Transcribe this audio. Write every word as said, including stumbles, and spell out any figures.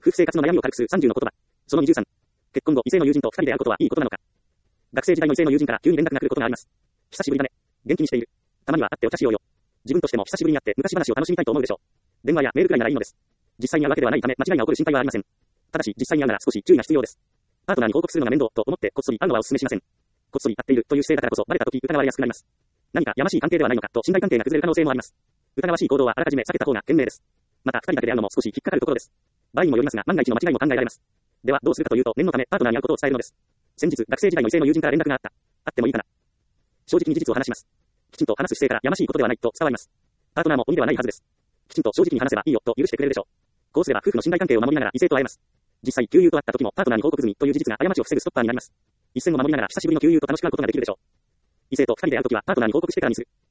夫婦生活の悩みを軽くするさんじゅうの言葉。そのにじゅうさん。結婚後、異性の友人と二人で会うことはいいことなのか。学生時代の異性の友人から急に連絡が来ることがあります。久しぶりだね。元気にしている。たまには会ってお茶しようよ。自分としても久しぶりに会って昔話を楽しみたいと思うでしょう。電話やメールくらいならいいのです。実際に会うわけではないため間違いが起こる心配はありません。ただし実際に会うなら少し注意が必要です。パートナーに報告するのが面倒と思ってこっそり会うのはお勧めしません。こっそり会っているという姿勢だからこそバレた時疑われやすくなります。何かやましい関係ではないのかと信頼関係が崩れる可能性もあります。疑わしい行動はあらかじめ避けた方が賢明です。また二人だけで会うのも少し引っかかるところです。場合にもよりますが万が一の間違いも考えられます。ではどうするかというと念のためパートナーに会うことを伝えるのです。先日学生時代の異性の友人から連絡があった。会ってもいいかな。正直に事実を話します。きちんと話す姿勢からやましいことではないと伝わります。パートナーも鬼ではないはずです。きちんと正直に話せばいいよと許してくれるでしょう。こうすれば夫婦の信頼関係を守りながら異性と会えます。実際旧友と会った時もパートナーに報告済みという事実が過ちを防ぐストッパーになります。一線を守りながら久しぶりの旧友と楽しく会うことができるでしょう。異性と二人で会う時はパートナーに報告してからにする。